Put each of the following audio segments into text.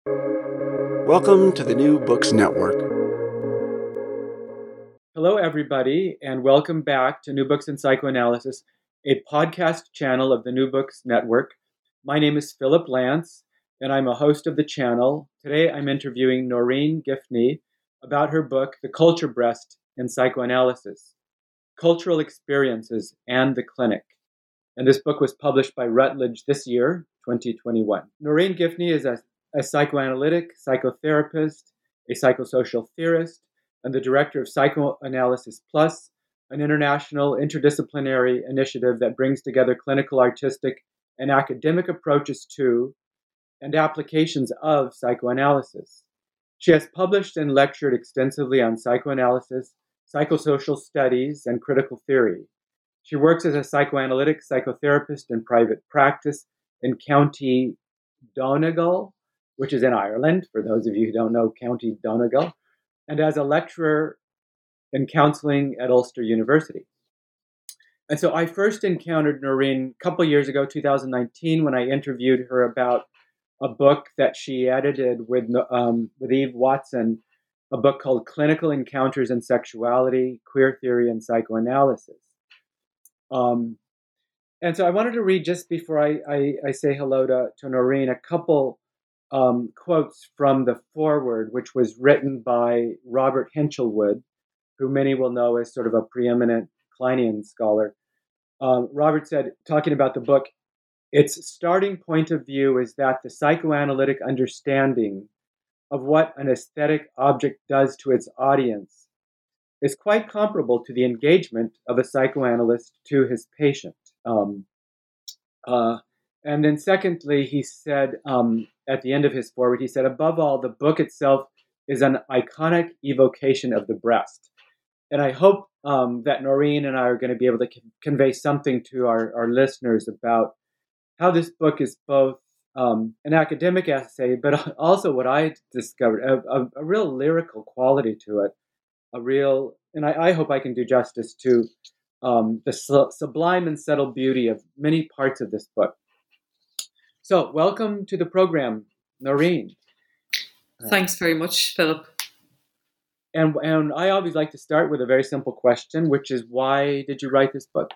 Welcome to the New Books Network. Hello, everybody, and welcome back to New Books in Psychoanalysis, a podcast channel of the New Books Network. My name is Philip Lance, and I'm a host of the channel. Today, I'm interviewing Noreen Giffney about her book, The Culture Breast in Psychoanalysis, Cultural Experiences and the Clinic. And this book was published by Routledge this year, 2021. Noreen Giffney is a psychoanalytic, psychotherapist, a psychosocial theorist, and the director of Psychoanalysis Plus, an international interdisciplinary initiative that brings together clinical, artistic, and academic approaches to and applications of psychoanalysis. She has published and lectured extensively on psychoanalysis, psychosocial studies, and critical theory. She works as a psychoanalytic psychotherapist in private practice in County Donegal, which is in Ireland, for those of you who don't know County Donegal, and as a lecturer in counseling at Ulster University. And so I first encountered Noreen a couple years ago, 2019, when I interviewed her about a book that she edited with Eve Watson, a book called Clinical Encounters in Sexuality, Queer Theory, and Psychoanalysis. And so I wanted to read, just before I say hello to Noreen, a couple quotes from the foreword, which was written by Robert Hinchelwood, who many will know as sort of a preeminent Kleinian scholar. Robert said, talking about the book, its starting point of view is that the psychoanalytic understanding of what an aesthetic object does to its audience is quite comparable to the engagement of a psychoanalyst to his patient. And then secondly, he said, at the end of his foreword, he said, above all, the book itself is an iconic evocation of the breast. And I hope that Noreen and I are going to be able to convey something to our listeners about how this book is both an academic essay, but also what I discovered, a real lyrical quality to it, and I hope I can do justice to the sublime and subtle beauty of many parts of this book. So, welcome to the program, Noreen. Thanks very much, Philip. And I always like to start with a very simple question, which is, why did you write this book?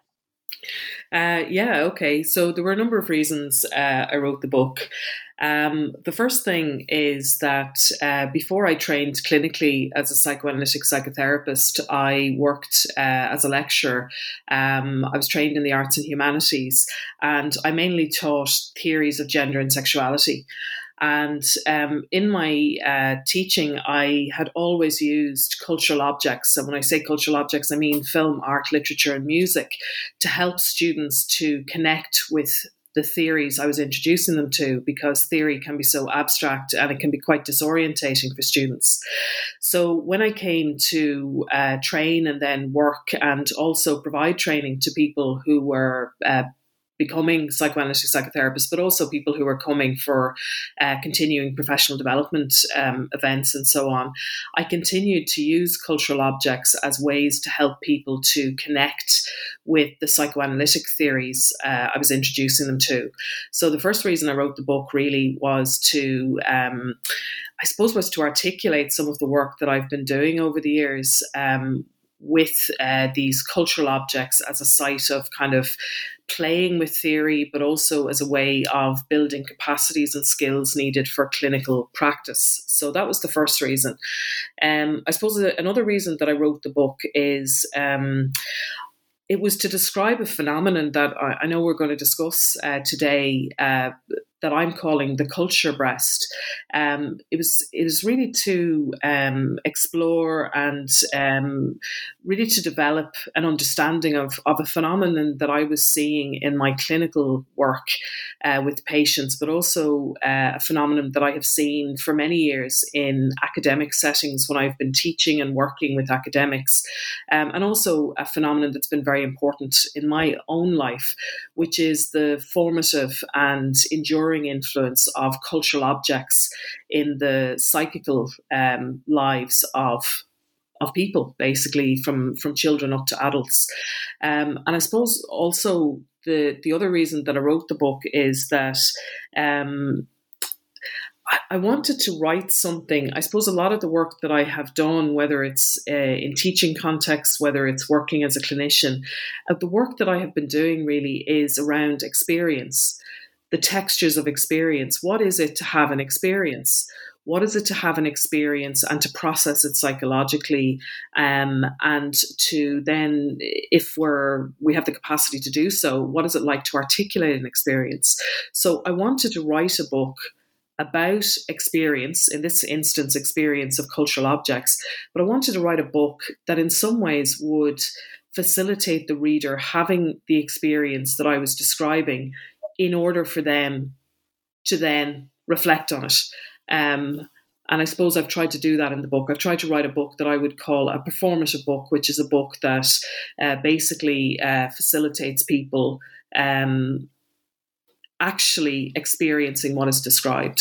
Okay. So there were a number of reasons I wrote the book. The first thing is that before I trained clinically as a psychoanalytic psychotherapist, I worked as a lecturer. I was trained in the arts and humanities, and I mainly taught theories of gender and sexuality. And in my teaching, I had always used cultural objects. And when I say cultural objects, I mean film, art, literature, and music, to help students to connect with the theories I was introducing them to, because theory can be so abstract and it can be quite disorientating for students. So when I came to train and then work and also provide training to people who were becoming psychoanalytic psychotherapists, but also people who are coming for continuing professional development events and so on, I continued to use cultural objects as ways to help people to connect with the psychoanalytic theories I was introducing them to. So the first reason I wrote the book really was to articulate some of the work that I've been doing over the years with these cultural objects as a site of kind of playing with theory, but also as a way of building capacities and skills needed for clinical practice. So that was the first reason. I suppose another reason that I wrote the book is it was to describe a phenomenon that I know we're going to discuss today, that I'm calling the culture breast. It was really to explore and really to develop an understanding of a phenomenon that I was seeing in my clinical work with patients, but also a phenomenon that I have seen for many years in academic settings when I've been teaching and working with academics, and also a phenomenon that's been very important in my own life, which is the formative and enduring influence of cultural objects in the psychical lives of people, basically from children up to adults. And I suppose also the other reason that I wrote the book is that I wanted to write something. I suppose a lot of the work that I have done, whether it's in teaching contexts, whether it's working as a clinician, the work that I have been doing really is around experience, the textures of experience. What is it to have an experience? What is it to have an experience and to process it psychologically, and to then, if we have the capacity to do so, what is it like to articulate an experience? So I wanted to write a book about experience, in this instance, experience of cultural objects, but I wanted to write a book that in some ways would facilitate the reader having the experience that I was describing in order for them to then reflect on it. And I suppose I've tried to do that in the book. I've tried to write a book that I would call a performative book, which is a book that basically facilitates people actually experiencing what is described.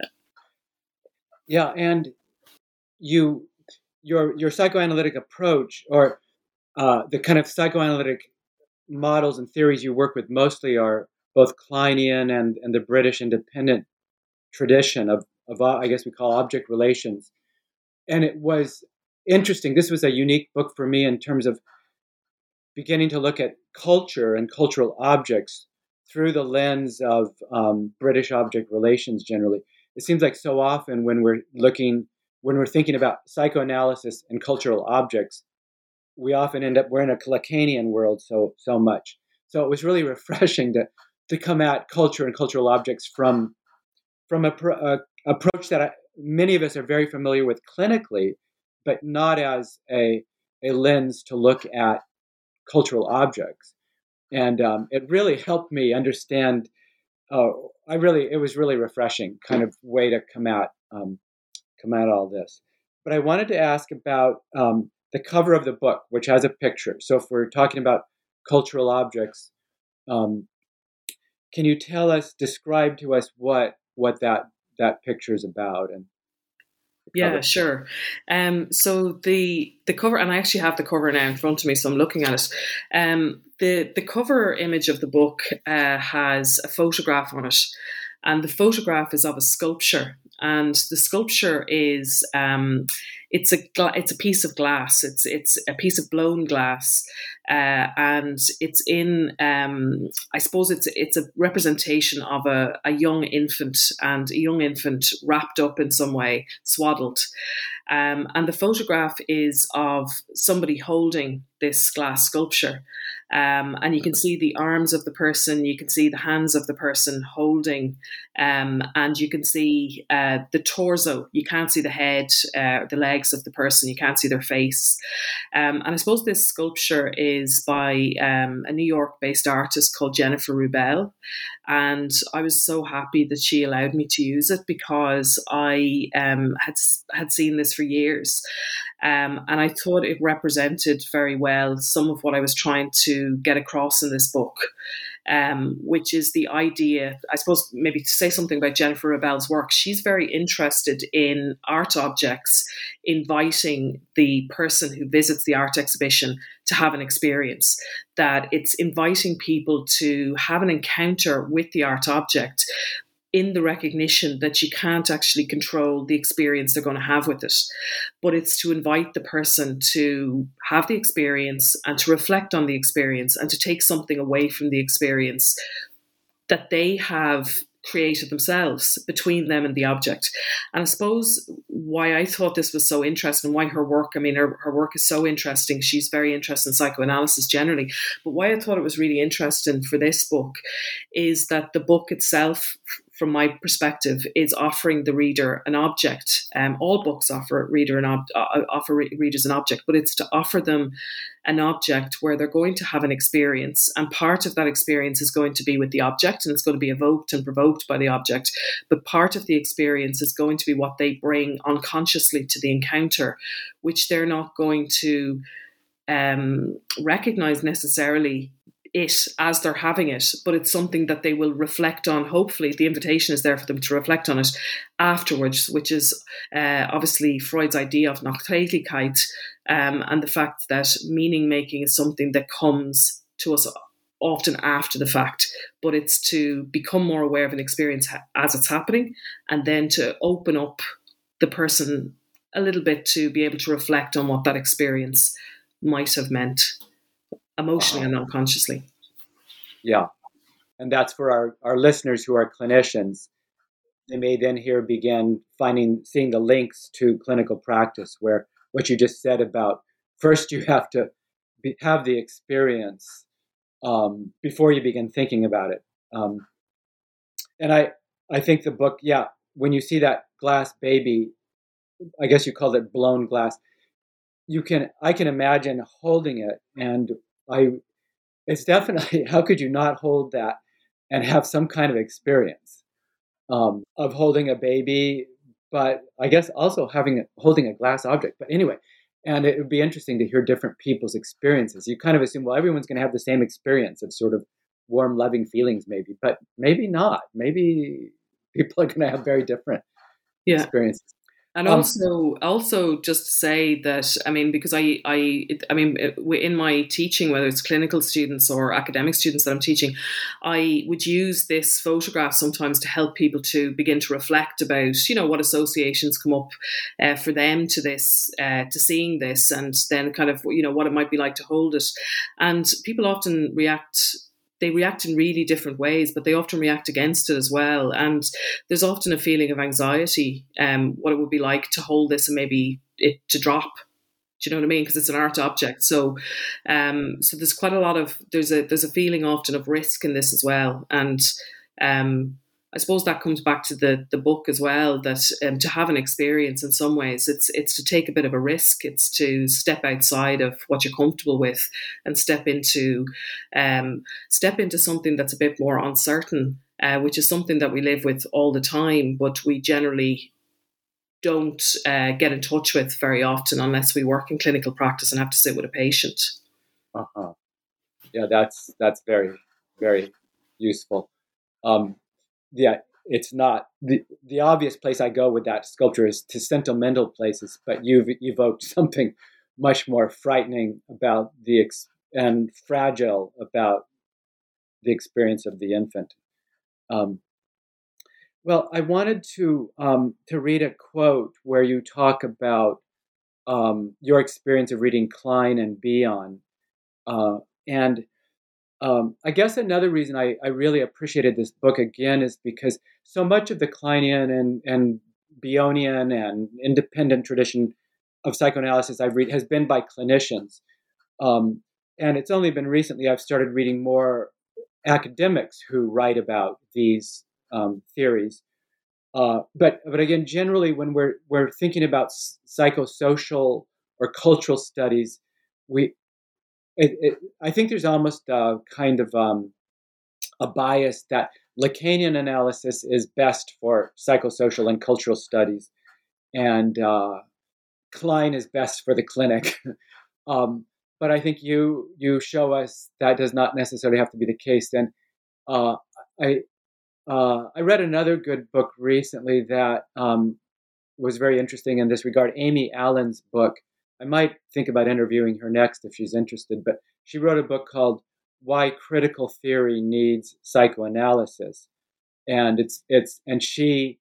Yeah, and your psychoanalytic approach, or the kind of psychoanalytic models and theories you work with, mostly are both Kleinian and the British independent tradition of I guess we call object relations. And it was interesting. This was a unique book for me in terms of beginning to look at culture and cultural objects through the lens of British object relations generally. It seems like so often when we're thinking about psychoanalysis and cultural objects, we often end up, we're in a Lacanian world so much. So it was really refreshing to come at culture and cultural objects from a approach that many of us are very familiar with clinically, but not as a lens to look at cultural objects. And it really helped me understand. It was really refreshing kind of way to come at all this. But I wanted to ask about the cover of the book, which has a picture. So if we're talking about cultural objects, can you describe to us what that picture is about? And yeah, sure. So the cover, and I actually have the cover now in front of me, so I'm looking at it. The cover image of the book has a photograph on it, and the photograph is of a sculpture, and the sculpture is it's a piece of glass. It's a piece of blown glass, and it's in. I suppose it's a representation of a young infant, and a young infant wrapped up in some way, swaddled. And the photograph is of somebody holding this glass sculpture. And you can see the arms of the person, you can see the hands of the person holding, and you can see the torso. You can't see the head, the legs of the person, you can't see their face. And I suppose this sculpture is by a New York-based artist called Jennifer Rubel. And I was so happy that she allowed me to use it, because I had seen this for years. And I thought it represented very well some of what I was trying to get across in this book, which is the idea, I suppose, maybe to say something about Jennifer Rubel's work. She's very interested in art objects, inviting the person who visits the art exhibition to have an experience, that it's inviting people to have an encounter with the art object, in the recognition that you can't actually control the experience they're going to have with it. But it's to invite the person to have the experience and to reflect on the experience and to take something away from the experience that they have created themselves between them and the object. And I suppose why I thought this was so interesting, why her work, her work is so interesting. She's very interested in psychoanalysis generally. But why I thought it was really interesting for this book is that the book itself, from my perspective, is offering the reader an object. All books offer readers an object, but it's to offer them an object where they're going to have an experience, and part of that experience is going to be with the object, and it's going to be evoked and provoked by the object. But part of the experience is going to be what they bring unconsciously to the encounter, which they're not going to recognize necessarily it as they're having it, but it's something that they will reflect on. Hopefully the invitation is there for them to reflect on it afterwards, which is obviously Freud's idea of Nachträglichkeit, and the fact that meaning making is something that comes to us often after the fact, but it's to become more aware of an experience as it's happening, and then to open up the person a little bit to be able to reflect on what that experience might have meant emotionally and unconsciously. Yeah. And that's for our listeners who are clinicians. They may then here begin seeing the links to clinical practice, where what you just said about first you have to have the experience before you begin thinking about it. And I think the book, when you see that glass baby, I guess you called it blown glass, I can imagine holding it, and it's definitely, how could you not hold that and have some kind of experience of holding a baby, but I guess also holding a glass object. But anyway, and it would be interesting to hear different people's experiences. You kind of assume, well, everyone's going to have the same experience of sort of warm, loving feelings, maybe, but maybe not. Maybe people are going to have very different experiences. And also just to say that, I mean, because I mean, in my teaching, whether it's clinical students or academic students that I'm teaching, I would use this photograph sometimes to help people to begin to reflect about, what associations come up for them to this, to seeing this, and then kind of, what it might be like to hold it. And people often react in really different ways, but they often react against it as well. And there's often a feeling of anxiety, what it would be like to hold this and maybe it to drop. Do you know what I mean? Because it's an art object. So there's quite a lot of, there's a feeling often of risk in this as well. And I suppose that comes back to the book as well, that to have an experience in some ways, it's to take a bit of a risk. It's to step outside of what you're comfortable with and step into something that's a bit more uncertain, which is something that we live with all the time, but we generally don't get in touch with very often unless we work in clinical practice and have to sit with a patient. Yeah, that's very, very useful. It's not the obvious place I go with that sculpture is to sentimental places, but you've evoked something much more frightening about and fragile about the experience of the infant. Well, I wanted to read a quote where you talk about your experience of reading Klein and Bion, and I guess another reason I really appreciated this book again is because so much of the Kleinian and Bionian and independent tradition of psychoanalysis I've read has been by clinicians. And it's only been recently I've started reading more academics who write about these theories. But again, generally when we're thinking about psychosocial or cultural studies, I think there's almost a kind of a bias that Lacanian analysis is best for psychosocial and cultural studies, and Klein is best for the clinic. But I think you show us that does not necessarily have to be the case. And I read another good book recently that was very interesting in this regard. Amy Allen's book. I might think about interviewing her next if she's interested, but she wrote a book called Why Critical Theory Needs Psychoanalysis. And she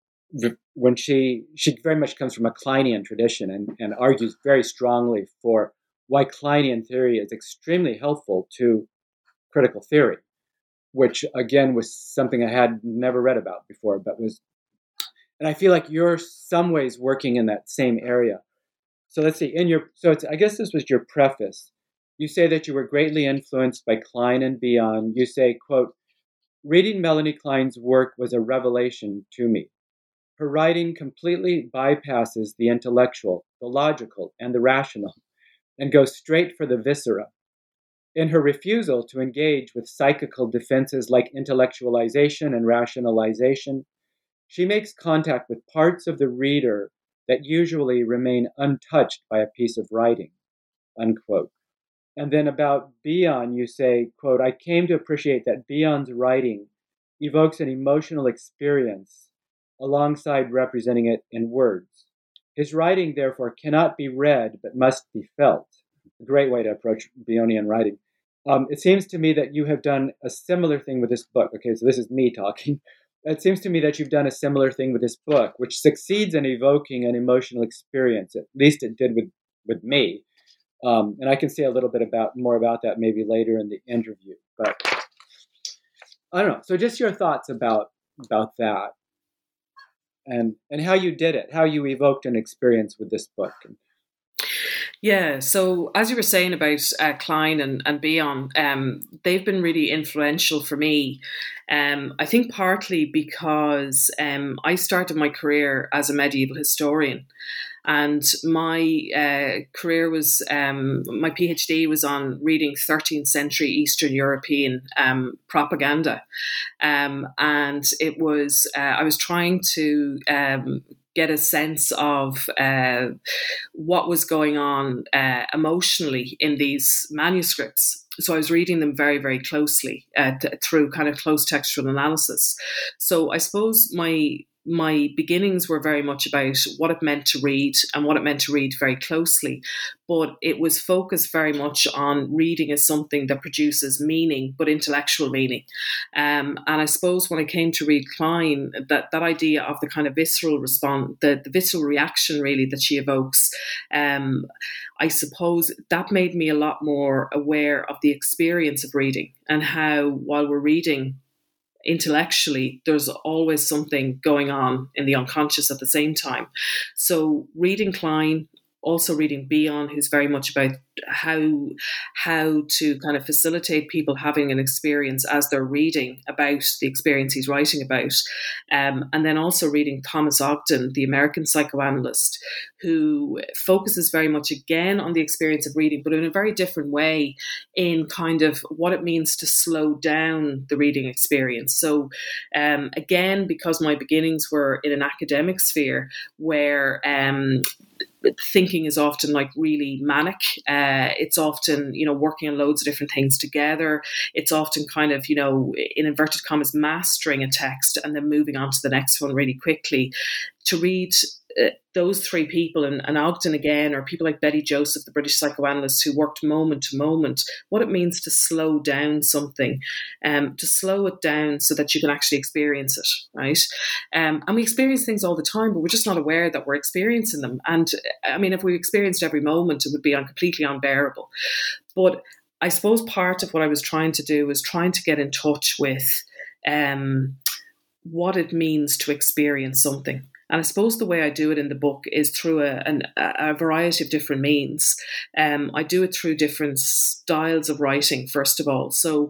very much comes from a Kleinian tradition and argues very strongly for why Kleinian theory is extremely helpful to critical theory, which again was something I had never read about before, and I feel like you're some ways working in that same area. So let's see, I guess this was your preface. You say that you were greatly influenced by Klein and Bion. You say, quote, reading Melanie Klein's work was a revelation to me. Her writing completely bypasses the intellectual, the logical, and the rational, and goes straight for the viscera. In her refusal to engage with psychical defenses like intellectualization and rationalization, she makes contact with parts of the reader that usually remain untouched by a piece of writing, unquote. And then about Bion, you say, quote, I came to appreciate that Bion's writing evokes an emotional experience alongside representing it in words. His writing, therefore, cannot be read, but must be felt. A great way to approach Bionian writing. It seems to me that you have done a similar thing with this book. Okay, so this is me talking. It seems to me that you've done a similar thing with this book, which succeeds in evoking an emotional experience. At least it did with me. And I can say a little bit more about that maybe later in the interview. But I don't know. So just your thoughts about that and how you did it, how you evoked an experience with this book. Yeah, so as you were saying about Klein and Bion, they've been really influential for me. I think partly because I started my career as a medieval historian. And my career was, my PhD was on reading 13th century Eastern European propaganda. And it was, I was trying to get a sense of what was going on emotionally in these manuscripts. So I was reading them very, very closely through kind of close textual analysis. So I suppose my beginnings were very much about what it meant to read and what it meant to read very closely. But it was focused very much on reading as something that produces meaning, but intellectual meaning. And I suppose when I came to read Klein, that idea of the kind of visceral response, the visceral reaction really that she evokes, I suppose that made me a lot more aware of the experience of reading and how while we're reading, intellectually, there's always something going on in the unconscious at the same time. So reading Klein, also reading Bion, who's very much about how to kind of facilitate people having an experience as they're reading about the experience he's writing about. And then also reading Thomas Ogden, the American psychoanalyst, who focuses very much again on the experience of reading, but in a very different way in kind of what it means to slow down the reading experience. So again, because my beginnings were in an academic sphere where thinking is often like really manic. It's often, working on loads of different things together. It's often kind of, in inverted commas, mastering a text and then moving on to the next one really quickly. To read those three people and Ogden again, or people like Betty Joseph, the British psychoanalyst who worked moment to moment, what it means to slow down something, to slow it down so that you can actually experience it, right? And we experience things all the time, but we're just not aware that we're experiencing them. And I mean, if we experienced every moment, it would be completely unbearable. But I suppose part of what I was trying to do was trying to get in touch with what it means to experience something. And I suppose the way I do it in the book is through a variety of different means. I do it through different styles of writing, first of all. So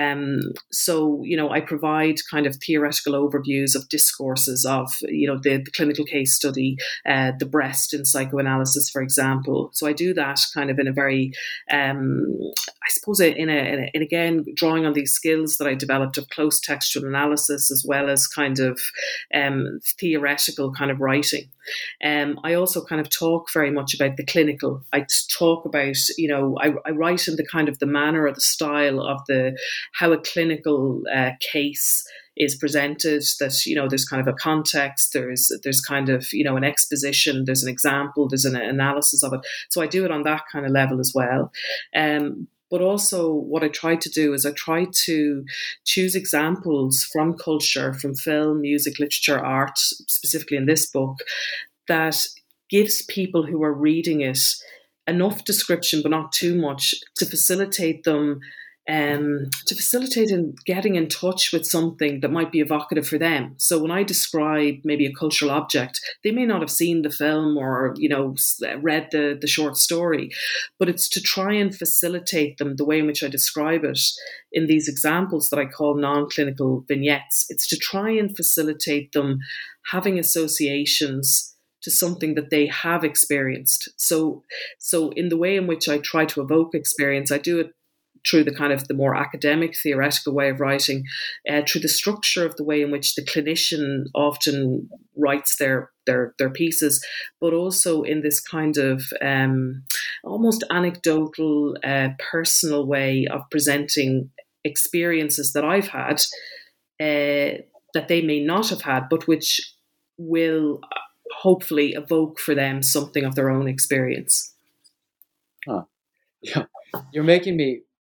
I provide kind of theoretical overviews of discourses of, the clinical case study, the breast in psychoanalysis, for example. So I do that kind of in a very, I suppose, in again, drawing on these skills that I developed of close textual analysis as well as kind of theoretical kind of writing. I also kind of talk very much about the clinical. I talk about, I write in the kind of the manner or the style of how a clinical case is presented, that, there's kind of a context, there's kind of, an exposition, there's an example, there's an analysis of it. So I do it on that kind of level as well. But also what I try to do is I try to choose examples from culture, from film, music, literature, art, specifically in this book, that gives people who are reading it enough description, but not too much, to facilitate them in getting in touch with something that might be evocative for them. So when I describe maybe a cultural object, they may not have seen the film or, read the short story, but it's to try and facilitate them the way in which I describe it in these examples that I call non-clinical vignettes. It's to try and facilitate them having associations to something that they have experienced. So in the way in which I try to evoke experience, I do it through the kind of the more academic, theoretical way of writing, through the structure of the way in which the clinician often writes their pieces, but also in this kind of almost anecdotal, personal way of presenting experiences that I've had that they may not have had, but which will hopefully evoke for them something of their own experience. Yeah, you're making me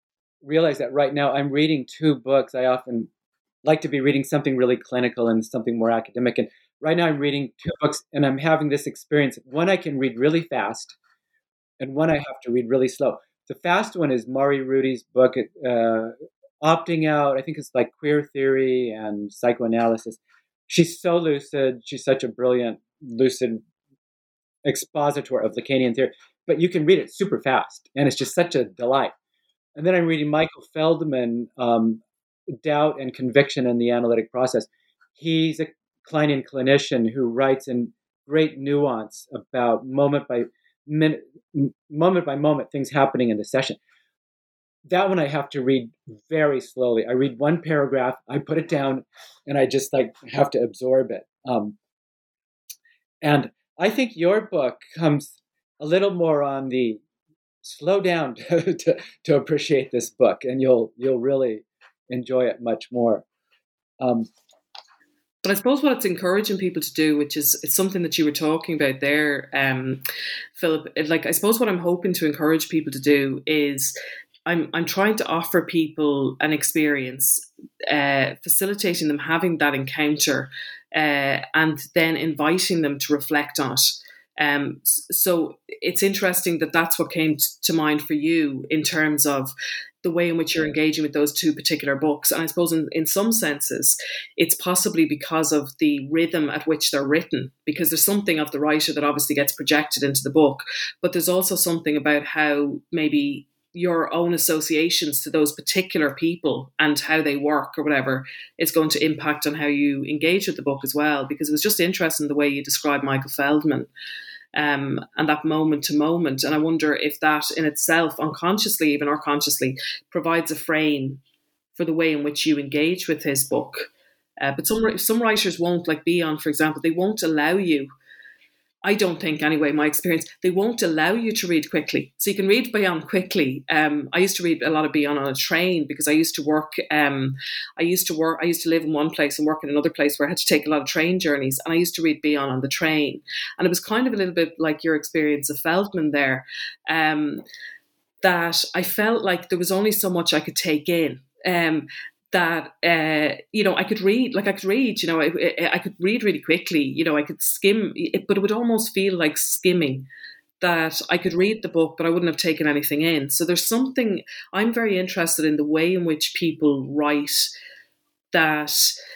realize that right now I'm reading two books. I often like to be reading something really clinical and something more academic. And right now I'm reading two books and I'm having this experience. One I can read really fast and one I have to read really slow. The fast one is Mari Rudy's book, Opting Out. I think it's like queer theory and psychoanalysis. She's so lucid. She's such a brilliant, lucid expositor of Lacanian theory. But you can read it super fast, and it's just such a delight. And then I'm reading Michael Feldman, Doubt and Conviction in the Analytic Process. He's a Kleinian clinician who writes in great nuance about moment by moment things happening in the session. That one I have to read very slowly. I read one paragraph, I put it down, and I just like have to absorb it. And I think your book comes a little more on the slow down to appreciate this book, and you'll really enjoy it much more. But I suppose what it's encouraging people to do, which is it's something that you were talking about there, Philip. Like I suppose what I'm hoping to encourage people to do is I'm trying to offer people an experience, facilitating them having that encounter, and then inviting them to reflect on it. So it's interesting that that's what came to mind for you in terms of the way in which you're engaging with those two particular books. And I suppose in some senses, it's possibly because of the rhythm at which they're written, because there's something of the writer that obviously gets projected into the book, but there's also something about how maybe your own associations to those particular people and how they work or whatever is going to impact on how you engage with the book as well. Because it was just interesting the way you described Michael Feldman, and that moment to moment. And I wonder if that in itself, unconsciously even or consciously, provides a frame for the way in which you engage with his book. But some writers won't, like Bion, for example, they won't allow you. I don't think, anyway, my experience, they won't allow you to read quickly. So you can read Bion quickly. I used to read a lot of Bion on a train because I used to work. I used to live in one place and work in another place where I had to take a lot of train journeys. And I used to read Bion on the train. And it was kind of a little bit like your experience of Feldman there, that I felt like there was only so much I could take in. That I could read, I could read really quickly, I could skim it, but it would almost feel like skimming, that I could read the book but I wouldn't have taken anything in. So there's something, I'm very interested in the way in which people write that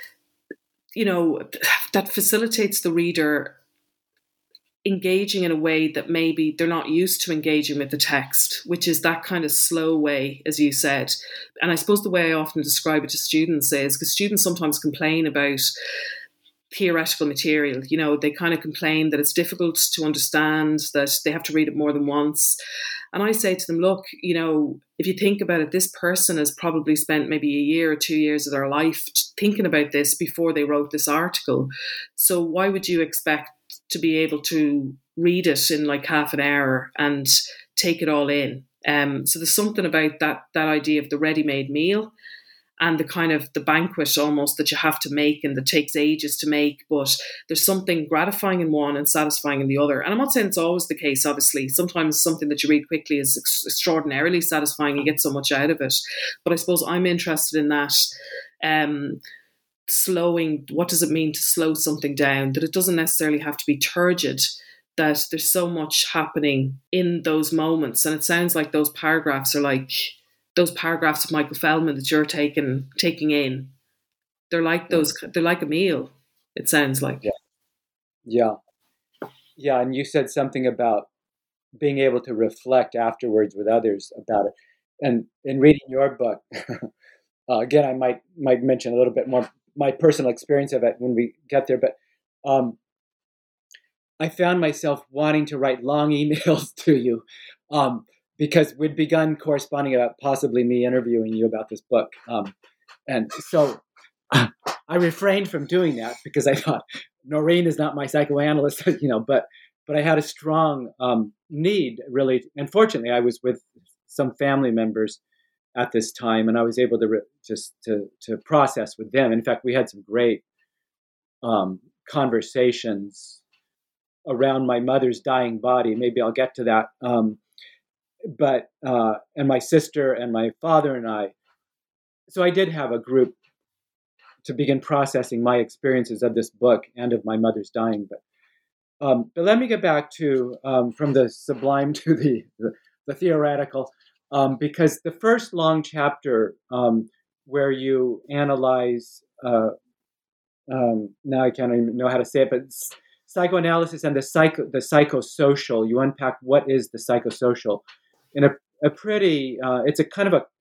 that facilitates the reader engaging in a way that maybe they're not used to engaging with the text, which is that kind of slow way, as you said. And I suppose the way I often describe it to students is, because students sometimes complain about theoretical material, they kind of complain that it's difficult to understand, that they have to read it more than once. And I say to them, look, if you think about it, this person has probably spent maybe a year or 2 years of their life thinking about this before they wrote this article. So why would you expect to be able to read it in like half an hour and take it all in? So there's something about that idea of the ready-made meal and the kind of the banquet almost that you have to make and that takes ages to make, but there's something gratifying in one and satisfying in the other. And I'm not saying it's always the case, obviously. Sometimes something that you read quickly is extraordinarily satisfying. You get so much out of it. But I suppose I'm interested in that slowing. What does it mean to slow something down? That it doesn't necessarily have to be turgid, that there's so much happening in those moments. And it sounds like those paragraphs are like those paragraphs of Michael Feldman that you're taking in. They're like they're like a meal, it sounds like. Yeah. And you said something about being able to reflect afterwards with others about it. And in reading your book, again, I might mention a little bit more my personal experience of it when we get there, but I found myself wanting to write long emails to you because we'd begun corresponding about possibly me interviewing you about this book. And so I refrained from doing that because I thought Noreen is not my psychoanalyst, but I had a strong need, really. And fortunately, I was with some family members at this time, and I was able to just to process with them. In fact, we had some great conversations around my mother's dying body. Maybe I'll get to that. and my sister and my father and I. So I did have a group to begin processing my experiences of this book and of my mother's dying. But let me get back to from the sublime to the theoretical, because the first long chapter where you analyze, now I can't even know how to say it, but psychoanalysis and the psychosocial, you unpack what is the psychosocial in a pretty, it's a kind of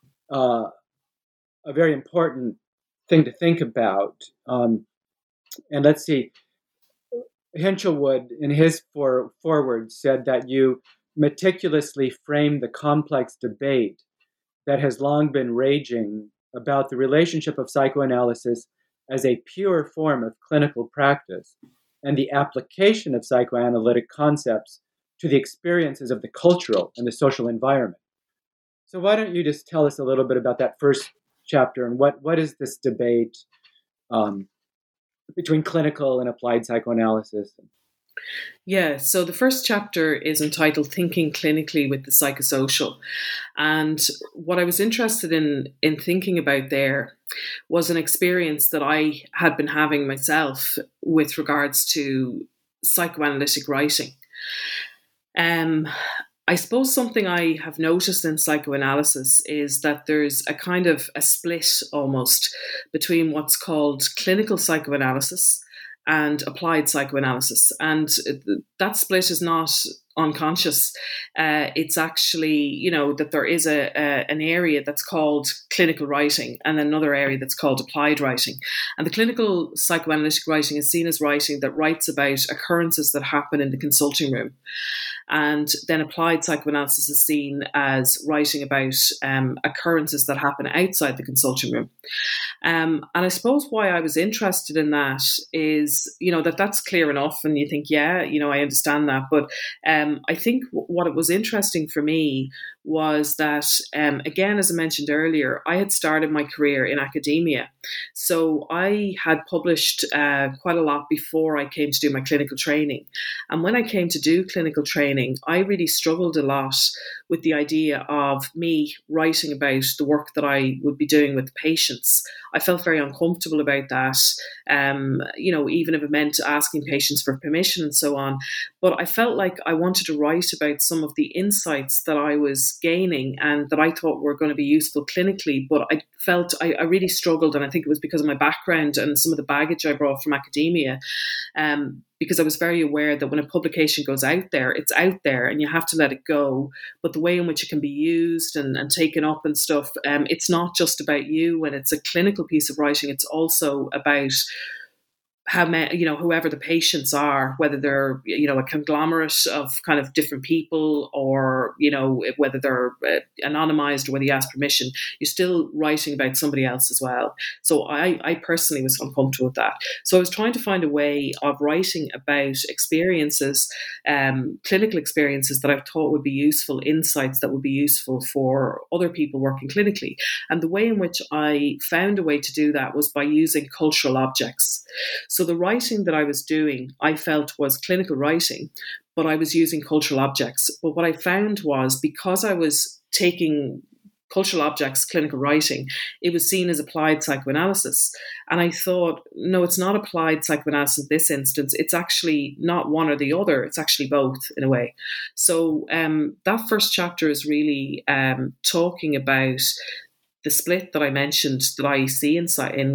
a very important thing to think about. And let's see, Hinshelwood, in his foreword, said that you meticulously frame the complex debate that has long been raging about the relationship of psychoanalysis as a pure form of clinical practice and the application of psychoanalytic concepts to the experiences of the cultural and the social environment. So why don't you just tell us a little bit about that first chapter and what is this debate between clinical and applied psychoanalysis? Yeah, so the first chapter is entitled Thinking Clinically with the Psychosocial. And what I was interested in thinking about there was an experience that I had been having myself with regards to psychoanalytic writing. I suppose something I have noticed in psychoanalysis is that there's a kind of a split almost between what's called clinical psychoanalysis and applied psychoanalysis. And that split is not unconscious. It's actually, that there is an area that's called clinical writing and another area that's called applied writing. And the clinical psychoanalytic writing is seen as writing that writes about occurrences that happen in the consulting room. And then applied psychoanalysis is seen as writing about occurrences that happen outside the consulting room. And I suppose why I was interested in that is, that's clear enough. And you think, I understand that. But I think what was interesting for me was that, again, as I mentioned earlier, I had started my career in academia. So I had published quite a lot before I came to do my clinical training. And when I came to do clinical training, I really struggled a lot with the idea of me writing about the work that I would be doing with the patients. I felt very uncomfortable about that, even if it meant asking patients for permission and so on. But I felt like I wanted to write about some of the insights that I was gaining and that I thought were going to be useful clinically. But I felt I really struggled, and I think it was because of my background and some of the baggage I brought from academia. Because I was very aware that when a publication goes out there, it's out there and you have to let it go. But the way in which it can be used and taken up and stuff, it's not just about you when it's a clinical piece of writing. It's also about how many, whoever the patients are, whether they're, a conglomerate of kind of different people or, whether they're anonymized or whether you ask permission, you're still writing about somebody else as well. So I personally was uncomfortable with that. So I was trying to find a way of writing about experiences, clinical experiences that I thought would be useful, insights that would be useful for other people working clinically. And the way in which I found a way to do that was by using cultural objects. So the writing that I was doing, I felt was clinical writing, but I was using cultural objects. But what I found was because I was taking cultural objects, clinical writing, it was seen as applied psychoanalysis. And I thought, no, it's not applied psychoanalysis in this instance. It's actually not one or the other. It's actually both in a way. So that first chapter is really talking about the split that I mentioned that I see in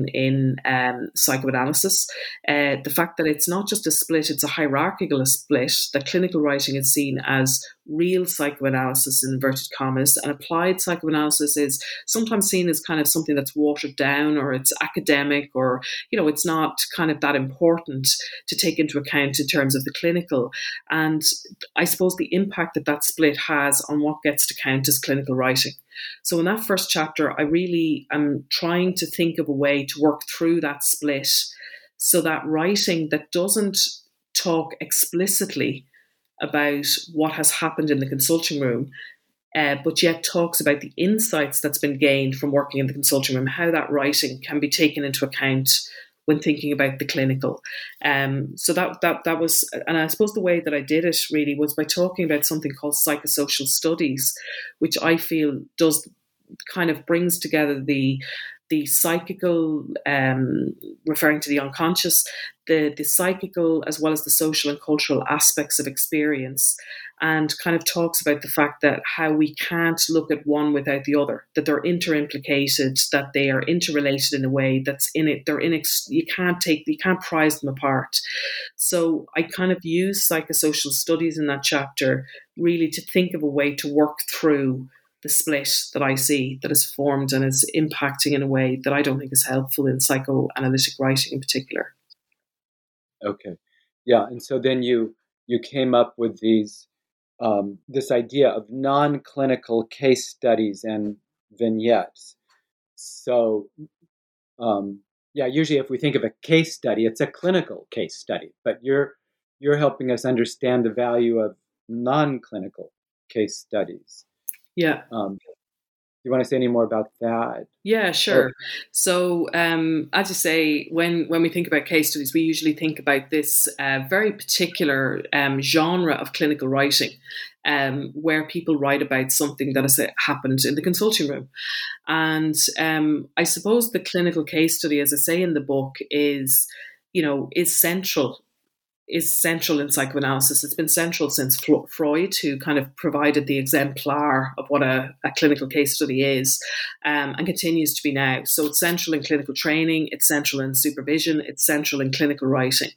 psychoanalysis, the fact that it's not just a split, it's a hierarchical split, that clinical writing is seen as real psychoanalysis in inverted commas, and applied psychoanalysis is sometimes seen as kind of something that's watered down or it's academic or, it's not kind of that important to take into account in terms of the clinical. And I suppose the impact that split has on what gets to count as clinical writing. So in that first chapter, I really am trying to think of a way to work through that split so that writing that doesn't talk explicitly about what has happened in the consulting room, but yet talks about the insights that's been gained from working in the consulting room, how that writing can be taken into account when thinking about the clinical. So that was, and I suppose the way that I did it really was by talking about something called psychosocial studies, which I feel does kind of brings together the psychical, referring to the unconscious, the psychical as well as the social and cultural aspects of experience, and kind of talks about the fact that how we can't look at one without the other, that they're interimplicated, that they are interrelated in a way that's in it. You can't prize them apart. So I kind of use psychosocial studies in that chapter really to think of a way to work through the split that I see that is formed and is impacting in a way that I don't think is helpful in psychoanalytic writing in particular. Okay. Yeah. And so then you came up with this idea of non-clinical case studies and vignettes. So, usually if we think of a case study, it's a clinical case study, but you're helping us understand the value of non-clinical case studies. Yeah. Do you want to say any more about that? Yeah, sure. So, as you say, when we think about case studies, we usually think about this very particular genre of clinical writing, where people write about something that has happened in the consulting room. And I suppose the clinical case study, as I say in the book, is central in psychoanalysis. It's been central since Freud, who kind of provided the exemplar of what a clinical case study is, and continues to be now. So it's central in clinical training, it's central in supervision, it's central in clinical writing.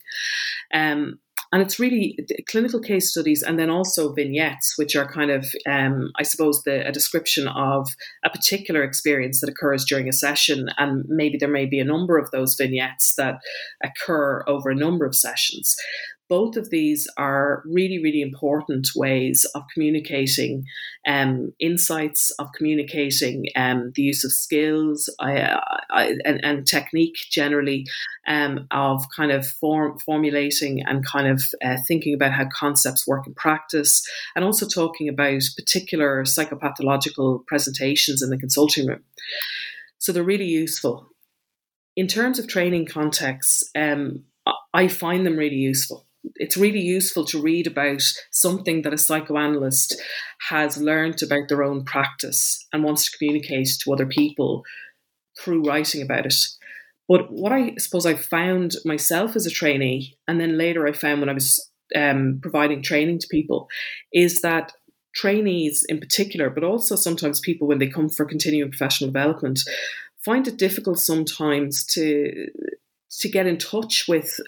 And it's really clinical case studies and then also vignettes, which are kind of, I suppose, a description of a particular experience that occurs during a session. And maybe there may be a number of those vignettes that occur over a number of sessions. Both of these are really, really important ways of communicating insights, of communicating the use of skills and technique generally, of kind of formulating and kind of thinking about how concepts work in practice, and also talking about particular psychopathological presentations in the consulting room. So they're really useful. In terms of training contexts, I find them really useful. It's really useful to read about something that a psychoanalyst has learned about their own practice and wants to communicate to other people through writing about it. But what I suppose I found myself as a trainee, and then later I found when I was providing training to people, is that trainees in particular, but also sometimes people when they come for continuing professional development, find it difficult sometimes to get in touch with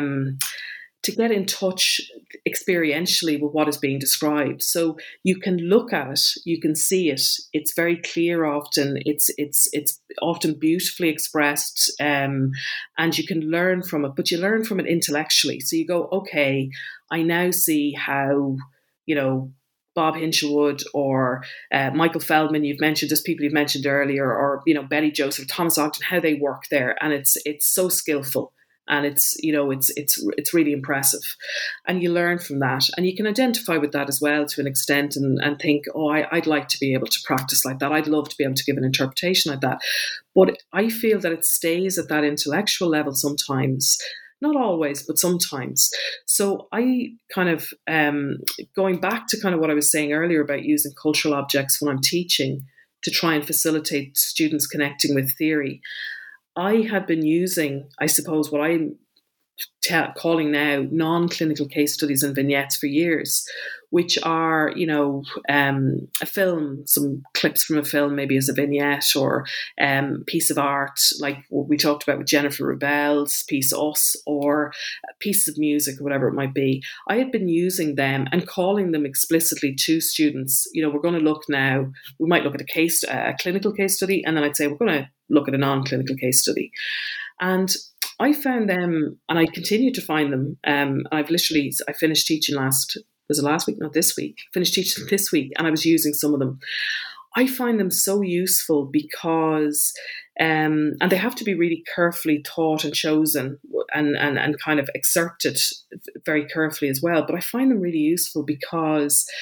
experientially with what is being described. So you can look at it, you can see it. It's very clear often. It's often beautifully expressed, and you can learn from it. But you learn from it intellectually. So you go, okay, I now see how Bob Hinshelwood or Michael Feldman, you've mentioned, just people you've mentioned earlier, or Betty Joseph, Thomas Ogden, how they work there, and it's so skillful. And it's really impressive, and you learn from that, and you can identify with that as well to an extent, and think, oh, I'd like to be able to practice like that. I'd love to be able to give an interpretation like that. But I feel that it stays at that intellectual level sometimes, not always, but sometimes. So I kind of going back to kind of what I was saying earlier about using cultural objects when I'm teaching to try and facilitate students connecting with theory. I have been using, I suppose, what I'm calling now non-clinical case studies and vignettes for years, which are, a film, some clips from a film maybe as a vignette, or piece of art, like what we talked about with Jennifer Rebel's piece Us, or pieces of music or whatever it might be. I had been using them and calling them explicitly to students. We're going to look now, we might look at a clinical case study, and then I'd say we're going to look at a non-clinical case study. And I found them, and I continue to find them. I finished teaching finished teaching this week, and I was using some of them. I find them so useful because, and they have to be really carefully taught and chosen and kind of excerpted very carefully as well. But I find them really useful because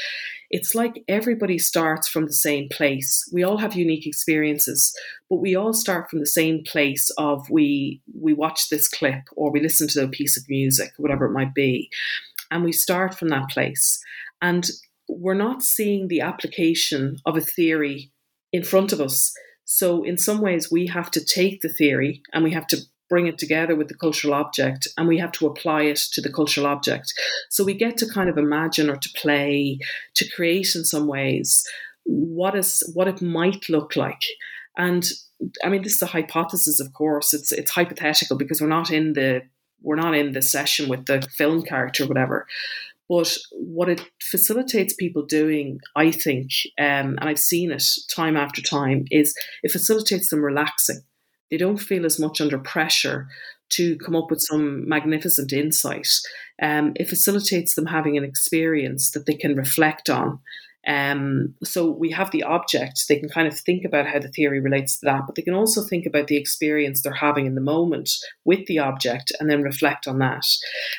it's like everybody starts from the same place. We all have unique experiences, but we all start from the same place of we watch this clip or we listen to a piece of music, whatever it might be, and we start from that place. And we're not seeing the application of a theory in front of us. So in some ways, we have to take the theory and we have to bring it together with the cultural object, and we have to apply it to the cultural object. So we get to kind of imagine or to play, to create in some ways what it might look like. And I mean, this is a hypothesis, of course. It's hypothetical because we're not in the session with the film character or whatever. But what it facilitates people doing, I think, and I've seen it time after time, is it facilitates them relaxing. They don't feel as much under pressure to come up with some magnificent insight. It facilitates them having an experience that they can reflect on. So we have the object. They can kind of think about how the theory relates to that, but they can also think about the experience they're having in the moment with the object and then reflect on that.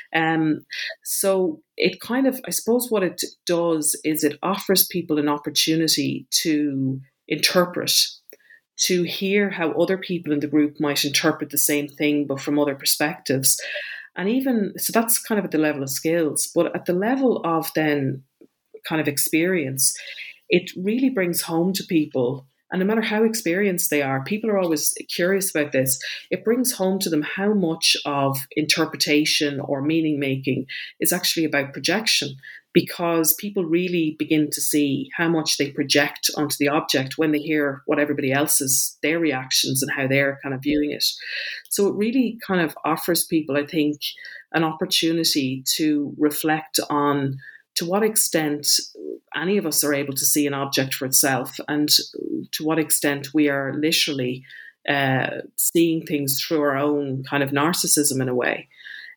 So it kind of, I suppose what it does is it offers people an opportunity to interpret, to hear how other people in the group might interpret the same thing, but from other perspectives. And even, so that's kind of at the level of skills, but at the level of then kind of experience, it really brings home to people, and no matter how experienced they are, people are always curious about this, it brings home to them how much of interpretation or meaning making is actually about projection, because people really begin to see how much they project onto the object when they hear what everybody else's, their reactions and how they're kind of viewing it. So it really kind of offers people, I think, an opportunity to reflect on to what extent any of us are able to see an object for itself, and to what extent we are literally seeing things through our own kind of narcissism in a way.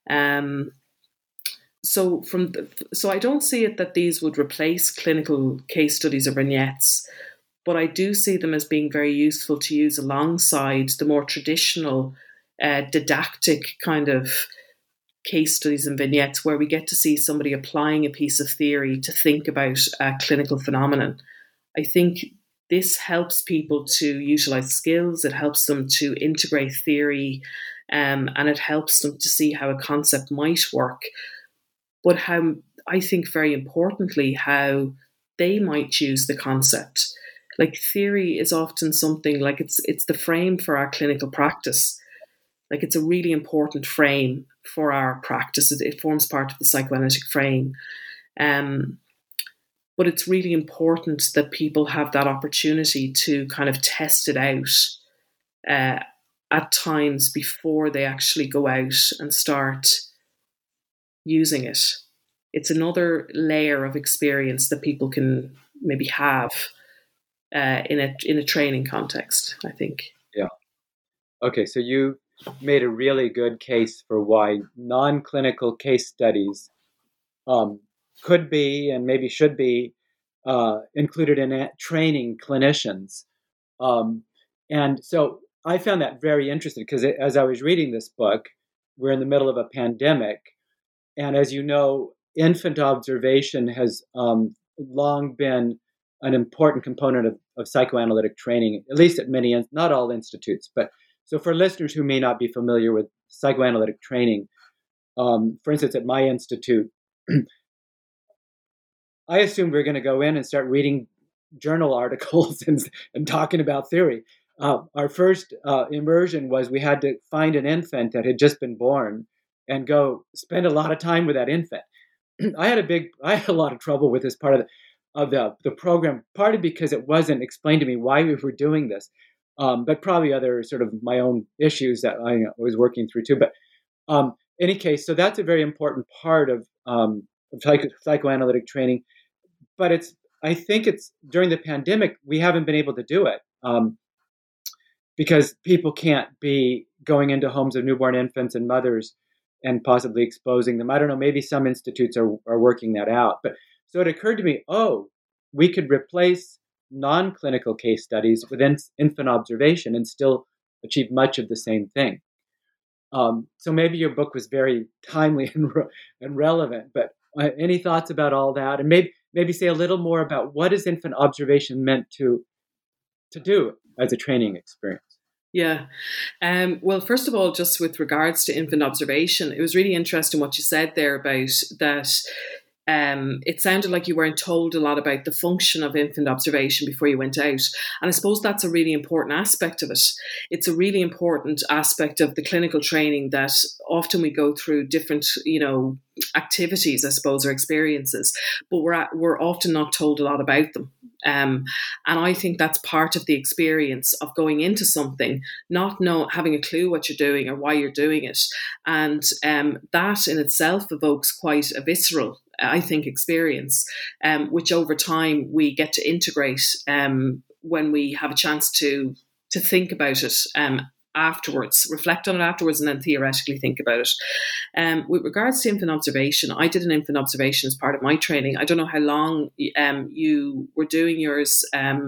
So I don't see it that these would replace clinical case studies or vignettes, but I do see them as being very useful to use alongside the more traditional didactic kind of case studies and vignettes where we get to see somebody applying a piece of theory to think about a clinical phenomenon. I think this helps people to utilize skills, it helps them to integrate theory, and it helps them to see how a concept might work, but how, I think very importantly, how they might use the concept. Like theory is often something like it's the frame for our clinical practice. Like it's a really important frame for our practice. It forms part of the psychoanalytic frame. But it's really important that people have that opportunity to kind of test it out at times before they actually go out and start using it. It's another layer of experience that people can maybe have in a training context, I think. Yeah. Okay, so you made a really good case for why non-clinical case studies could be and maybe should be included in training clinicians. And so I found that very interesting because as I was reading this book, we're in the middle of a pandemic. And as you know, infant observation has long been an important component of psychoanalytic training, at least at many, not all institutes. But so for listeners who may not be familiar with psychoanalytic training, for instance, at my institute, I assumed we were going to go in and start reading journal articles and talking about theory. Our first immersion was we had to find an infant that had just been born and go spend a lot of time with that infant. I had a lot of trouble with this part of the program, partly because it wasn't explained to me why we were doing this, but probably other sort of my own issues that I was working through too. But any case, so that's a very important part of psychoanalytic training. But I think it's during the pandemic, we haven't been able to do it because people can't be going into homes of newborn infants and mothers and possibly exposing them. I don't know, maybe some institutes are working that out. But so it occurred to me, we could replace non-clinical case studies with infant observation and still achieve much of the same thing. So maybe your book was very timely and relevant, but any thoughts about all that? And maybe say a little more about what is infant observation meant to do as a training experience. Yeah. Well, first of all, just with regards to infant observation, it was really interesting what you said there about that. It sounded like you weren't told a lot about the function of infant observation before you went out. And I suppose that's a really important aspect of it. It's a really important aspect of the clinical training that often we go through different, activities, I suppose, or experiences, but we're often not told a lot about them. And I think that's part of the experience of going into something, not having a clue what you're doing or why you're doing it. And that in itself evokes quite a visceral, I think, experience, which over time we get to integrate when we have a chance to think about it afterwards, reflect on it afterwards, and then theoretically think about it. With regards to infant observation, I did an infant observation as part of my training. I don't know how long you were doing yours.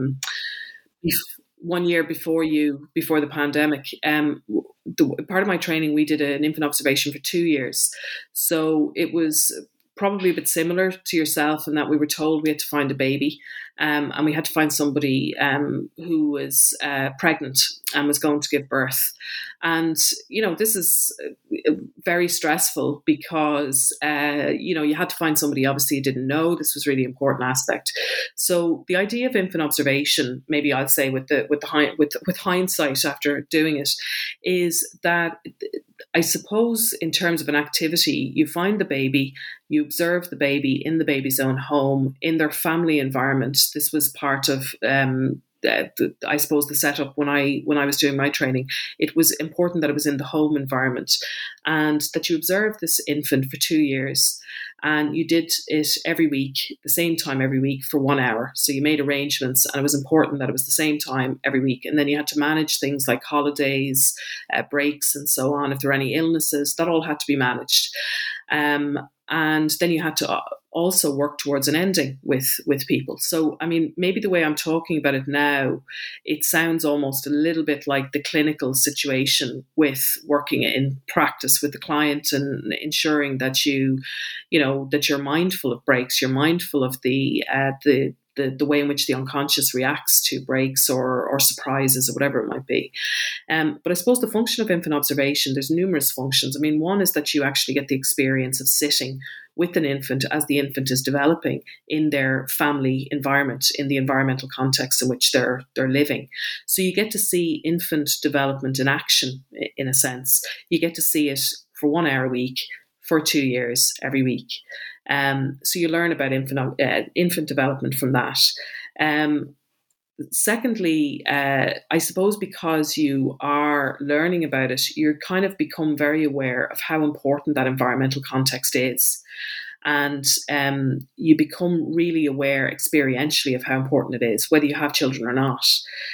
1 year before the pandemic. Part of my training, we did an infant observation for 2 years. So it was probably a bit similar to yourself in that we were told we had to find a baby, and we had to find somebody who was pregnant and was going to give birth. And, this is very stressful because, you had to find somebody obviously you didn't know. This was a really important aspect. So the idea of infant observation, maybe I'll say with hindsight after doing it, is that I suppose in terms of an activity, you find the baby, you observe the baby in the baby's own home, in their family environment. This was part of I suppose the setup when I was doing my training. It was important that it was in the home environment and that you observed this infant for 2 years, and you did it every week, the same time every week for 1 hour. So you made arrangements, and it was important that it was the same time every week. And then you had to manage things like holidays, breaks, and so on. If there were any illnesses, that all had to be managed. And then you had to also work towards an ending with people. So, I mean, maybe the way I'm talking about it now, it sounds almost a little bit like the clinical situation with working in practice with the client and ensuring that that you're mindful of breaks, you're mindful of the way in which the unconscious reacts to breaks or surprises or whatever it might be. But I suppose the function of infant observation, there's numerous functions. I mean, one is that you actually get the experience of sitting with an infant as the infant is developing in their family environment, in the environmental context in which they're living. So you get to see infant development in action, in a sense. You get to see it for 1 hour a week for 2 years every week. So you learn about infant development from that. Secondly, I suppose because you are learning about it, you kind of become very aware of how important that environmental context is. And you become really aware experientially of how important it is, whether you have children or not.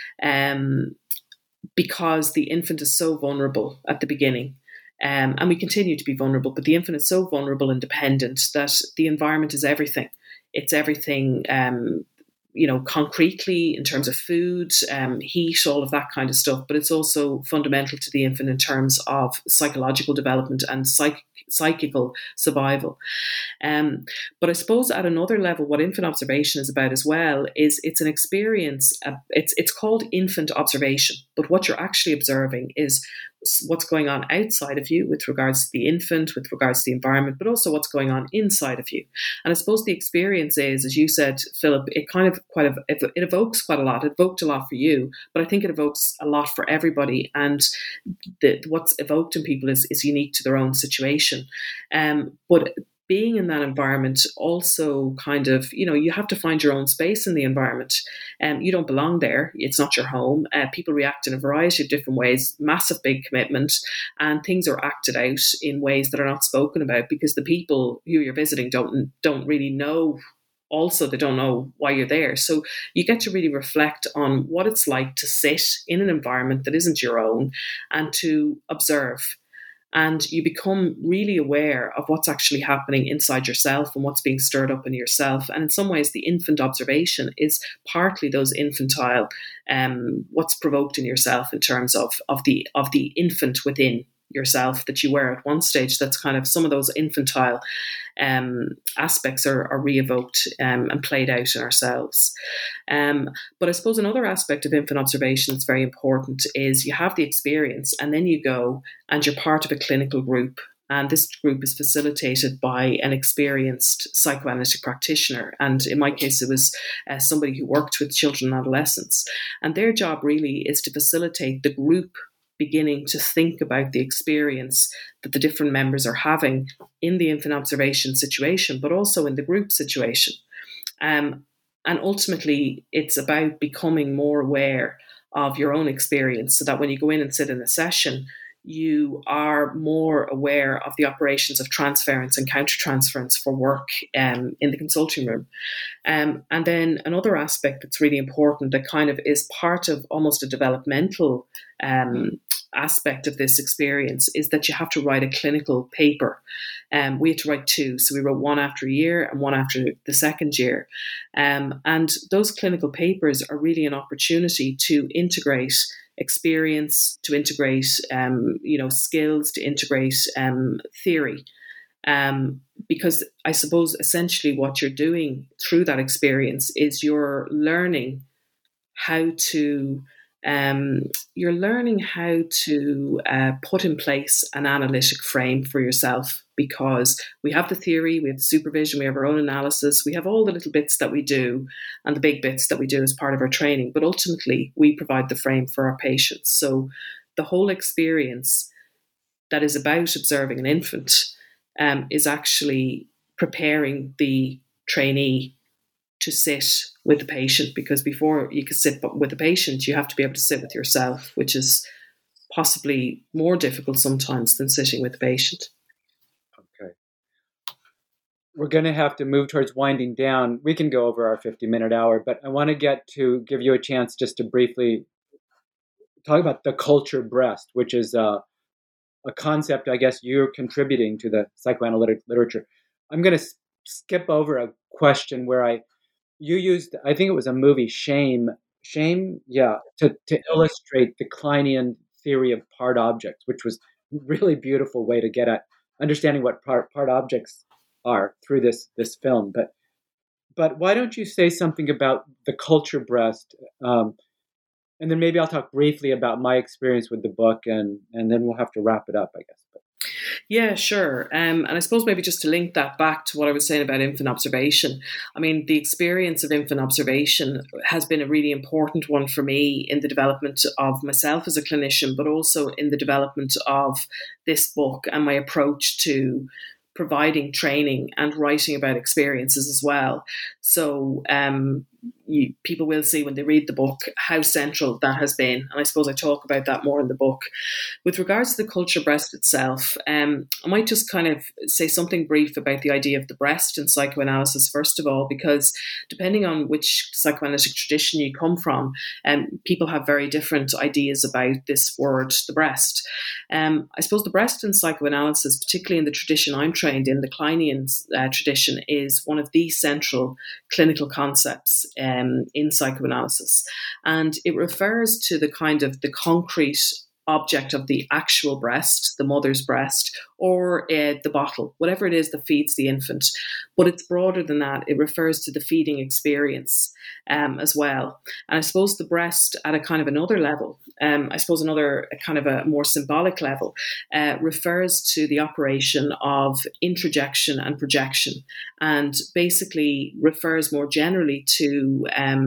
Because the infant is so vulnerable at the beginning. And we continue to be vulnerable, but the infant is so vulnerable and dependent that the environment is everything. It's everything, concretely in terms of food, heat, all of that kind of stuff. But it's also fundamental to the infant in terms of psychological development and psychical survival. But I suppose at another level, what infant observation is about as well is it's an experience. It's called infant observation, but what you're actually observing is what's going on outside of you with regards to the infant, with regards to the environment, but also what's going on inside of you. And I suppose the experience is, as you said, Philip, it evokes quite a lot. It evoked a lot for you, but I think it evokes a lot for everybody. And what's evoked in people is unique to their own situation. But being in that environment also kind of, you have to find your own space in the environment. You don't belong there. It's not your home. People react in a variety of different ways, massive big commitment, and things are acted out in ways that are not spoken about because the people who you're visiting don't really know. Also, they don't know why you're there. So you get to really reflect on what it's like to sit in an environment that isn't your own and to observe. And you become really aware of what's actually happening inside yourself and what's being stirred up in yourself. And in some ways, the infant observation is partly those infantile, what's provoked in yourself in terms of the infant within yourself that you were at one stage. That's kind of some of those infantile aspects are re-evoked and played out in ourselves. But I suppose another aspect of infant observation that's very important is you have the experience and then you go and you're part of a clinical group. And this group is facilitated by an experienced psychoanalytic practitioner. And in my case, it was somebody who worked with children and adolescents. And their job really is to facilitate the group beginning to think about the experience that the different members are having in the infant observation situation, but also in the group situation. And ultimately, it's about becoming more aware of your own experience so that when you go in and sit in a session, you are more aware of the operations of transference and countertransference for work in the consulting room. And then another aspect that's really important that kind of is part of almost a developmental aspect of this experience is that you have to write a clinical paper. We had to write two. So we wrote one after a year and one after the second year. And those clinical papers are really an opportunity to integrate experience, to integrate skills, to integrate theory. Because I suppose essentially what you're doing through that experience is you're learning how to put in place an analytic frame for yourself, because we have the theory, we have the supervision, we have our own analysis, we have all the little bits that we do and the big bits that we do as part of our training, but ultimately we provide the frame for our patients. So the whole experience that is about observing an infant is actually preparing the trainee to sit with the patient, because before you can sit with the patient, you have to be able to sit with yourself, which is possibly more difficult sometimes than sitting with the patient. Okay. We're going to have to move towards winding down. We can go over our 50-minute hour, but I want to give you a chance just to briefly talk about the culture breast, which is a concept I guess you're contributing to the psychoanalytic literature. I'm going to skip over a question where you used, I think it was a movie, Shame, to illustrate the Kleinian theory of part objects, which was a really beautiful way to get at understanding what part objects are through this film. But why don't you say something about the culture breast, and then maybe I'll talk briefly about my experience with the book, and then we'll have to wrap it up, I guess. Yeah, sure. And I suppose maybe just to link that back to what I was saying about infant observation. I mean, the experience of infant observation has been a really important one for me in the development of myself as a clinician, but also in the development of this book and my approach to providing training and writing about experiences as well. So people will see when they read the book how central that has been. And I suppose I talk about that more in the book. With regards to the culture breast itself, I might just kind of say something brief about the idea of the breast in psychoanalysis, first of all, because depending on which psychoanalytic tradition you come from, people have very different ideas about this word, the breast. I suppose the breast in psychoanalysis, particularly in the tradition I'm trained in, the Kleinian tradition, is one of the central clinical concepts in psychoanalysis. And it refers to the kind of the concrete object of the actual breast, the mother's breast, or the bottle, whatever it is that feeds the infant. But it's broader than that. It refers to the feeding experience as well. And I suppose the breast at a kind of another level, another kind of a more symbolic level, refers to the operation of introjection and projection, and basically refers more generally to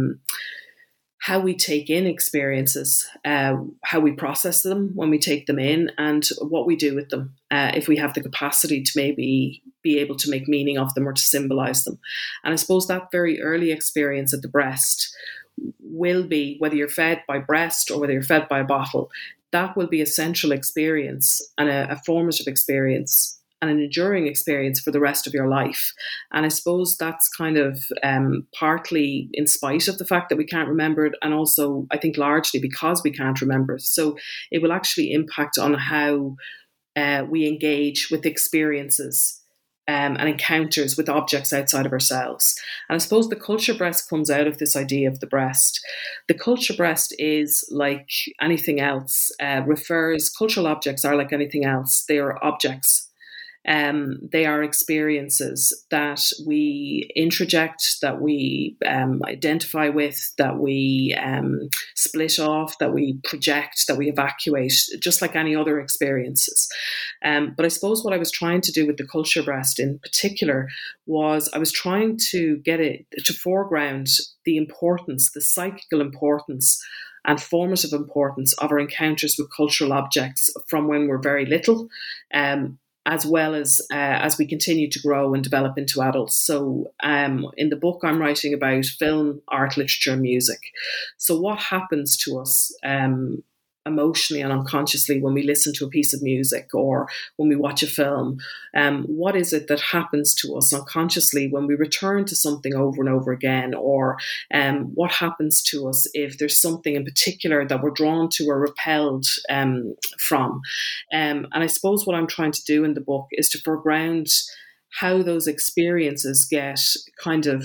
how we take in experiences, how we process them when we take them in, and what we do with them if we have the capacity to maybe be able to make meaning of them or to symbolize them. And I suppose that very early experience at the breast will be, whether you're fed by breast or whether you're fed by a bottle, that will be a central experience and a formative experience and an enduring experience for the rest of your life. And I suppose that's kind of partly in spite of the fact that we can't remember it, and also I think largely because we can't remember it. So it will actually impact on how we engage with experiences and encounters with objects outside of ourselves. And I suppose the culture breast comes out of this idea of the breast. The culture breast is like anything else, cultural objects are like anything else. They are objects. They are experiences that we introject, that we identify with, that we split off, that we project, that we evacuate, just like any other experiences. But I suppose what I was trying to do with the culture breast in particular was I was trying to get it to foreground the importance, the psychical importance and formative importance of our encounters with cultural objects from when we're very little, as well as we continue to grow and develop into adults. So in the book, I'm writing about film, art, literature, and music. So what happens to us emotionally and unconsciously when we listen to a piece of music or when we watch a film? What is it that happens to us unconsciously when we return to something over and over again? Or what happens to us if there's something in particular that we're drawn to or repelled from? And I suppose what I'm trying to do in the book is to foreground how those experiences get kind of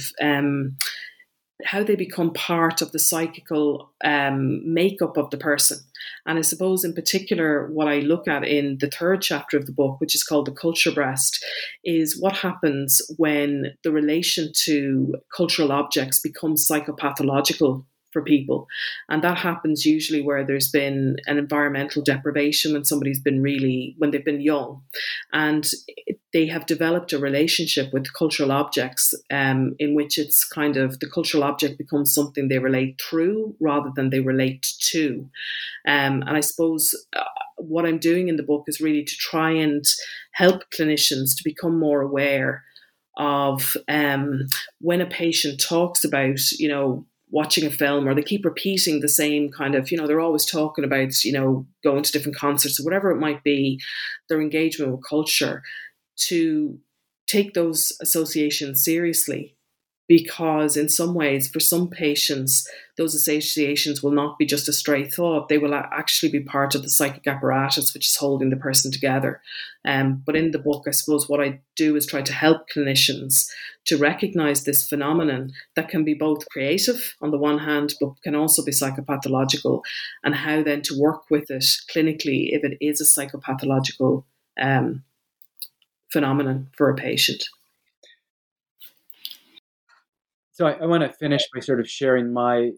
how they become part of the psychical makeup of the person. And I suppose in particular, what I look at in the third chapter of the book, which is called The Culture Breast, is what happens when the relation to cultural objects becomes psychopathological for people. And that happens usually where there's been an environmental deprivation when when they've been young and they have developed a relationship with cultural objects in which it's kind of the cultural object becomes something they relate through rather than they relate to. And I suppose what I'm doing in the book is really to try and help clinicians to become more aware of when a patient talks about, watching a film, or they keep repeating the same kind of, they're always talking about, going to different concerts or whatever it might be, their engagement with culture, to take those associations seriously. Because in some ways, for some patients, those associations will not be just a stray thought. They will actually be part of the psychic apparatus which is holding the person together. But in the book, I suppose what I do is try to help clinicians to recognize this phenomenon that can be both creative on the one hand, but can also be psychopathological, and how then to work with it clinically if it is a psychopathological phenomenon for a patient. So I want to finish by sort of sharing my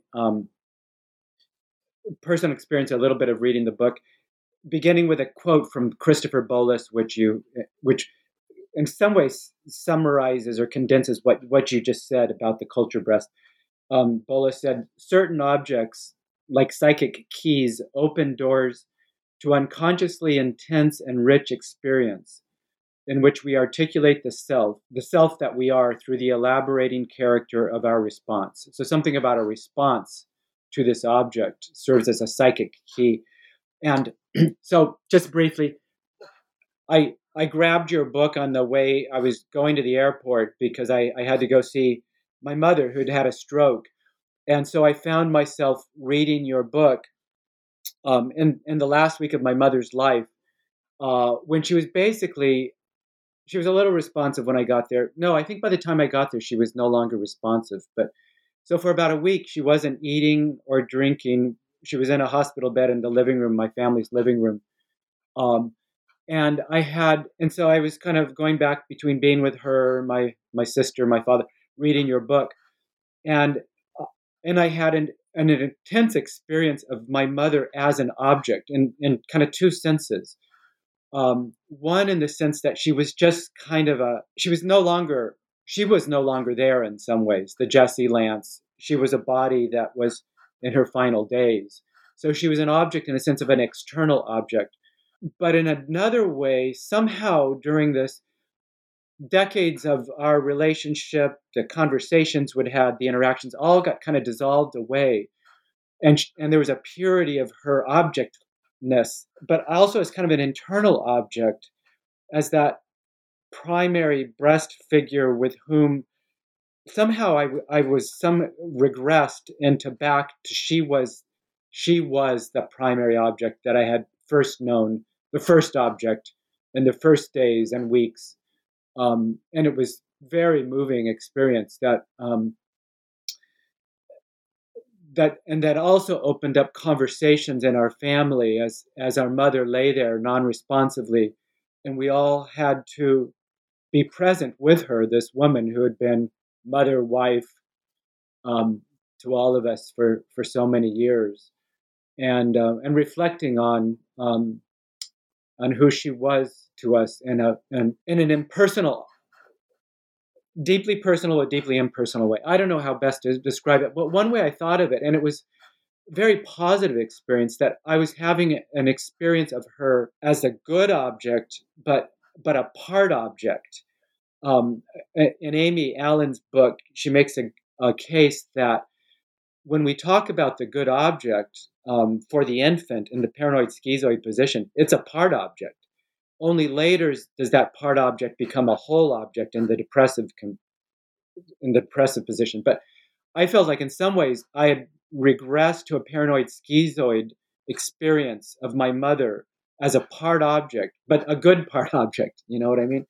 personal experience, a little bit of reading the book, beginning with a quote from Christopher Bolus, which in some ways summarizes or condenses what you just said about the culture breast. Bolus said, certain objects, like psychic keys, open doors to unconsciously intense and rich experience, in which we articulate the self that we are through the elaborating character of our response. So something about a response to this object serves as a psychic key. And so just briefly, I grabbed your book on the way I was going to the airport because I had to go see my mother who'd had a stroke. And so I found myself reading your book in the last week of my mother's life when she was a little responsive when I got there. No, I think by the time I got there, she was no longer responsive. But so for about a week, she wasn't eating or drinking. She was in a hospital bed in the living room, my family's living room. And so I was kind of going back between being with her, my sister, my father, reading your book. And I had an intense experience of my mother as an object in kind of two senses. One in the sense that she was just kind of she was no longer there in some ways. The Jessie Lance, she was a body that was in her final days. So she was an object in a sense of an external object. But in another way, somehow during this decades of our relationship, the conversations we'd had, the interactions all got kind of dissolved away. And there was a purity of her objectness, but also as kind of an internal object, as that primary breast figure with whom somehow I was regressed into back to she was the primary object that I had first known, the first object in the first days and weeks And it was very moving experience that also opened up conversations in our family as our mother lay there non-responsively, and we all had to be present with her, this woman who had been mother, wife, to all of us for so many years, and reflecting on who she was to us in an impersonal, deeply personal or deeply impersonal way. I don't know how best to describe it, but one way I thought of it, and it was a very positive experience, that I was having an experience of her as a good object, but a part object. In Amy Allen's book, she makes a case that when we talk about the good object for the infant in the paranoid schizoid position, it's a part object. Only later does that part object become a whole object in the depressive position. But I felt like in some ways I had regressed to a paranoid schizoid experience of my mother as a part object, but a good part object. You know what I mean?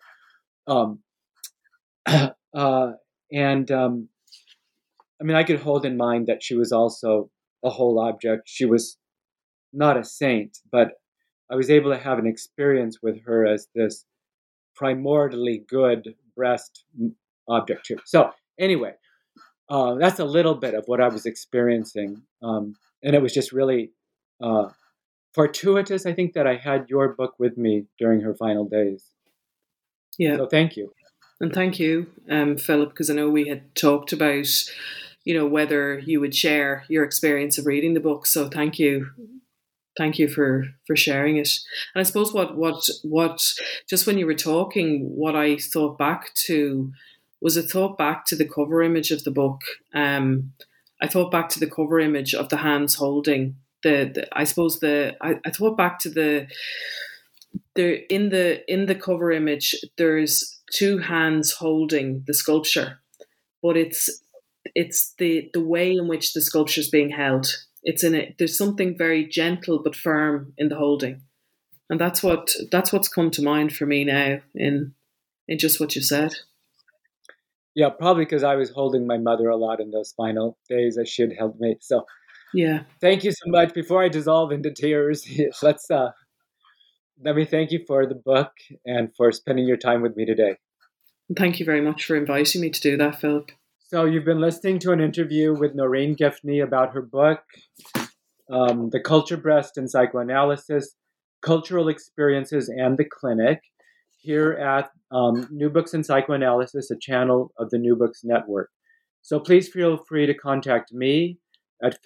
I mean, I could hold in mind that she was also a whole object. She was not a saint, but I was able to have an experience with her as this primordially good breast object too. So anyway, that's a little bit of what I was experiencing. And it was just really fortuitous, I think, that I had your book with me during her final days. Yeah. So thank you. And thank you, Philip, because I know we had talked about, whether you would share your experience of reading the book. So thank you. Thank you for sharing it. And I suppose what just when you were talking, what I thought back to was a thought back to the cover image of the book. I thought back to the cover image of the hands holding I thought back to in the cover image, there's two hands holding the sculpture, but it's the way in which the sculpture is being held. There's something very gentle but firm in the holding, and that's what's come to mind for me now in just what you said. Yeah, probably because I was holding my mother a lot in those final days as she had held me. So yeah, thank you so much. Before I dissolve into tears, let me thank you for the book and for spending your time with me today. And thank you very much for inviting me to do that, Philip. So you've been listening to an interview with Noreen Giffney about her book, The Culture Breast in Psychoanalysis, Cultural Experiences and the Clinic, here at New Books in Psychoanalysis, a channel of the New Books Network. So please feel free to contact me at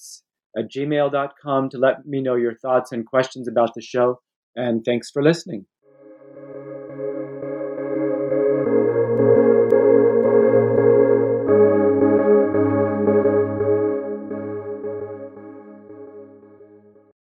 philipjlance@gmail.com to let me know your thoughts and questions about the show. And thanks for listening.